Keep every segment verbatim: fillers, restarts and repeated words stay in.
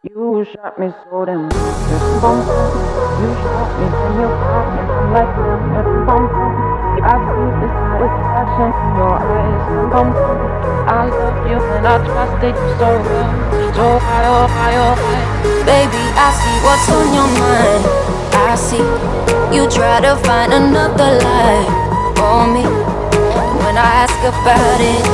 You shot me so damn good. Yes, bum bum. You shot me from your back and I'm like, yes, bum bum. I see the satisfaction in your eyes. Bum bum. I love you and I trusted you so well. So high, oh high, oh high. Baby, I see what's on your mind. I see you try to find another lie for me. When I ask about it,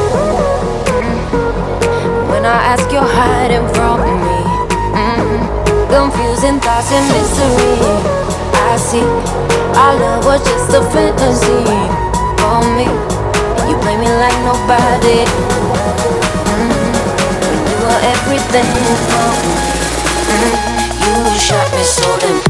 when I ask, you're hiding from me. Mm-hmm. Confusing thoughts and mystery. I see our love was just a fantasy for me. You play me like nobody. Mm-hmm. You were everything for me. Mm-hmm. You shot me so damn.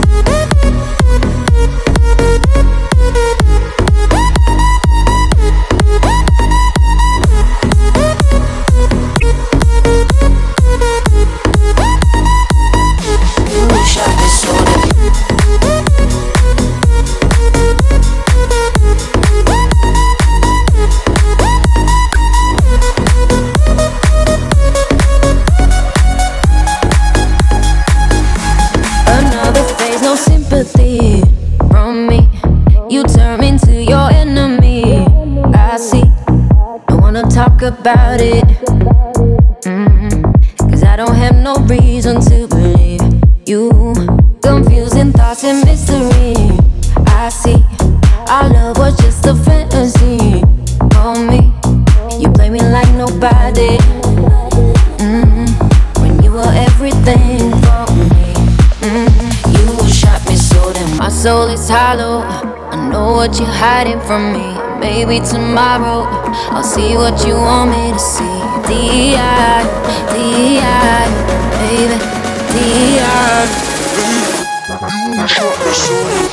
From me, you turn me into your enemy. I see, don't wanna talk about it. Mm-hmm. Cause I don't have no reason to believe you. Confusing thoughts and mystery. I see, our love was just a fantasy for me. You play me like nobody. Mm-hmm. When you were everything for me. Mm-hmm. You shot me so damn. My soul is hollow. I know what you're hiding from me. Maybe tomorrow I'll see what you want me to see. D I, D I, baby, D I. You shot me so damn.